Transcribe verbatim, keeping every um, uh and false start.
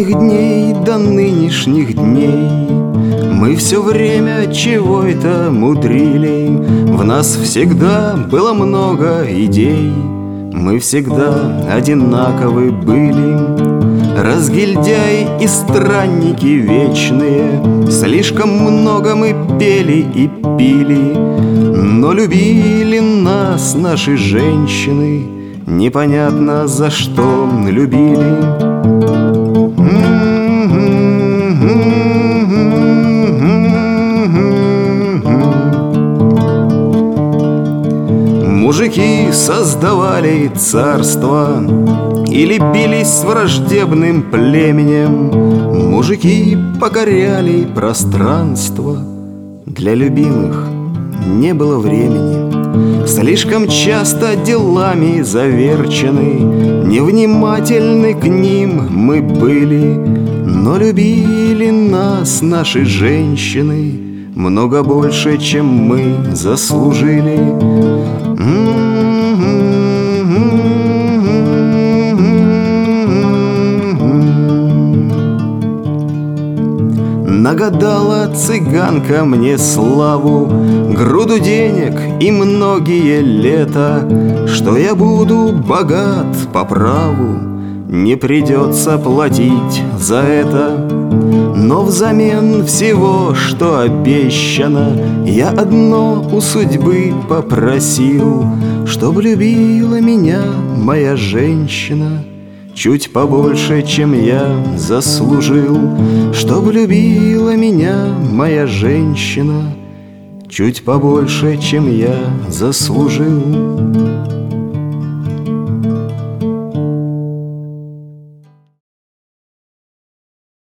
школьных дней до нынешних дней мы все время чего это мудрили. В нас всегда было много идей, мы всегда одинаковы были. Разгильдяи и странники вечные, слишком много мы пели и пили. Но любили нас наши женщины, непонятно за что любили. Мужики создавали царство или бились с враждебным племенем. Мужики покоряли пространство, для любимых не было времени. Слишком часто делами заверчены, невнимательны к ним мы были. Но любили нас наши женщины много больше, чем мы заслужили. Нагадала цыганка мне славу, груду денег и многие лета, что я буду богат по праву, не придется платить за это. Но взамен всего, что обещано, я одно у судьбы попросил, чтоб любила меня моя женщина чуть побольше, чем я заслужил. Чтоб любила меня моя женщина чуть побольше, чем я заслужил.